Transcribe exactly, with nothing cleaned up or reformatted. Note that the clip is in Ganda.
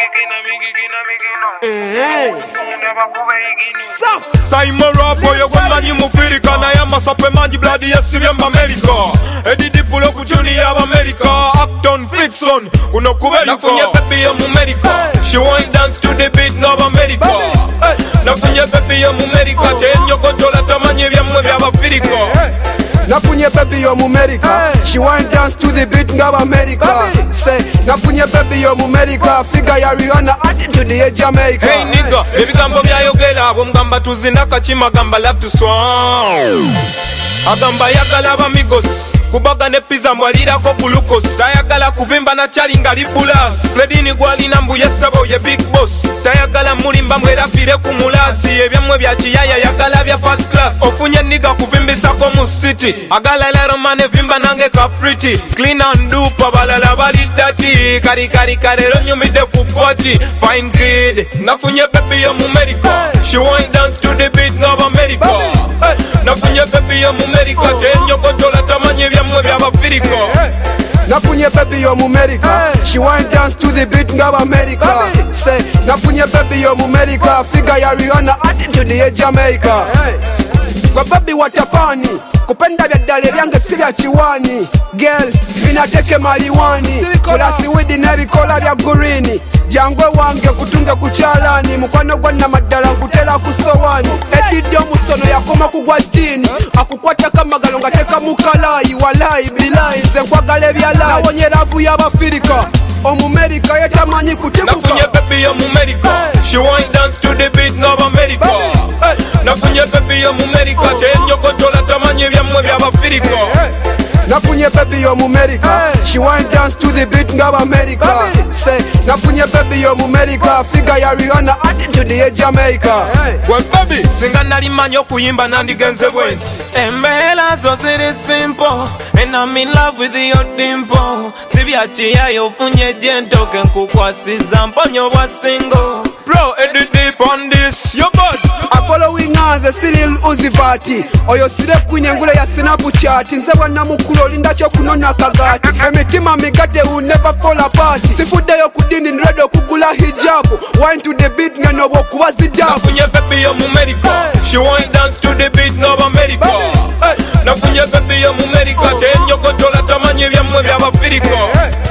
Simon Rapo yogomanyi mufirika naye amasape mangi bloody yesibye mu America Edidi pulo ku junior America Upton Fiction kuno kubeliko nafunye baby yo mu America she won't dance to the beat of America nafunye baby yo mu America tenyogotola tamanyi byamwe by'abafirika nafunye baby yo mu America she won't dance to the beat of America say nafunye baby yo mu America figure ya Rihanna attitude ya Jamaica hey nigga ebigambo byayogera abo mugamba tuzina kachima gamba love to song agamba yagala abamigos kubaga ne pizza mwalirako glucose tayagala kuvimba na chalinga libulas Fredini gwalina mbuye sabo ye big boss tayagala mulimba mwerafire ku mulazi ebyamwe bya kiyaya yagala bya first class ofunye niga kuvimbisako mu city agala lero mane vimba nange ka pretty clean and do pabalala bali dirty kari kari karero nyumide ku party fine kid nafunye baby yo mu America she won't dance to the beat of America nafunye baby yo mu America tenyogotola tamanyi byamwe by'abafirika nafunye baby yo mu America she won't dance to the beat of America say nafunye baby yo mu America figure ya Rihanna attitude ya Jamaica kwa baby watapani kupenda vya dale vyange si vya chiwani girl vinateke maliwani kulasi widi na vikola vya gurini jangwe wange kutunga kuchalani mukwano gwa na madala nkutela kusowani edidio musono yakoma kugwa jini akukwata kama galonga teka mukalayi walayi bilayi nze nkwagala ebyalayi nawonye ravu y'abafirika Omumerika yetamanyi kutebuka nafunye baby yo mu America she won't dance to the beat of America nafunye baby yo mu America tenyogotola tamanyi byamwe by'abafirika nafunye baby yo mu America she won't dance to the beat of America say nafunye baby yo mu America figure ya Rihanna attitude ya Jamaica well baby singa nali manyi okuyimba nandigenze bwenti embeera zo ziri simple and I'm in love with your dimple sibyakiyayo ofunye jentoke nkukwasiza mponyo bwa single bro edit deep on this your bud a following as a Cyril Uzi Vati oyo sire queen engule ya Snapchat nze bwana mukulu olinda kyo kunona kagati emitima migate will never fall apart sifuddeyo kudini nredo kugula hijab wine to the beat ngeno bokuba zidabu nafunye baby yo mu America she won't dance to the beat of America nafunye baby yo mu America tenyogotola tamanyi byamwe by'abafirika